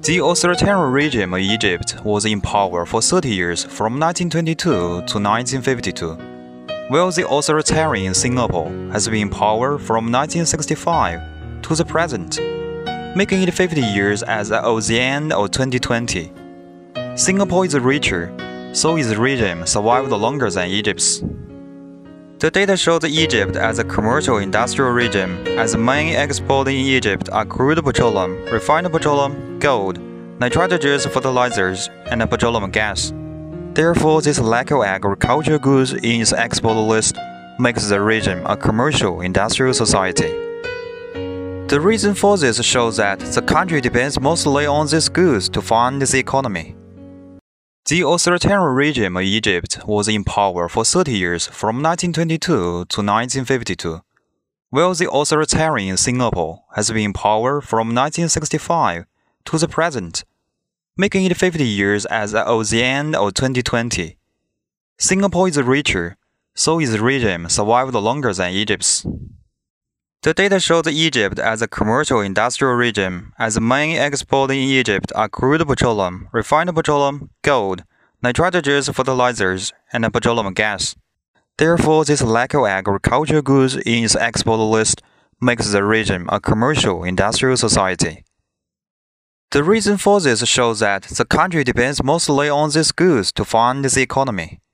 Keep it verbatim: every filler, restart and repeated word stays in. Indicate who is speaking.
Speaker 1: The authoritarian regime of Egypt was in power for thirty years from nineteen twenty-two to nineteen fifty-two, while the authoritarian Singapore has been in power from nineteen sixty-five to the present, making it fifty years as of the end of twenty twenty. Singapore is richer, so its regime survived longer than Egypt's. The data shows Egypt as a commercial industrial regime, as the main exports in Egypt are crude petroleum, refined petroleum, gold, nitrogenous fertilizers, and petroleum gas. Therefore, this lack of agricultural goods in its export list makes the regime a commercial industrial society. The reason for this shows that the country depends mostly on these goods to fund the economy. The authoritarian regime of Egypt was in power for thirty years from nineteen twenty-two to nineteen fifty-two, while the authoritarian Singapore has been in power from nineteen sixty-five to the present, making it fifty years as of the end of twenty twenty. Singapore is richer, so its regime survived longer than Egypt's. The data shows Egypt as a commercial industrial regime, as the main exports in Egypt are crude petroleum, refined petroleum, gold, nitrogenous fertilizers, and petroleum gas. Therefore, this lack of agricultural goods in its export list makes the regime a commercial industrial society. The reason for this shows that the country depends mostly on these goods to fund the economy.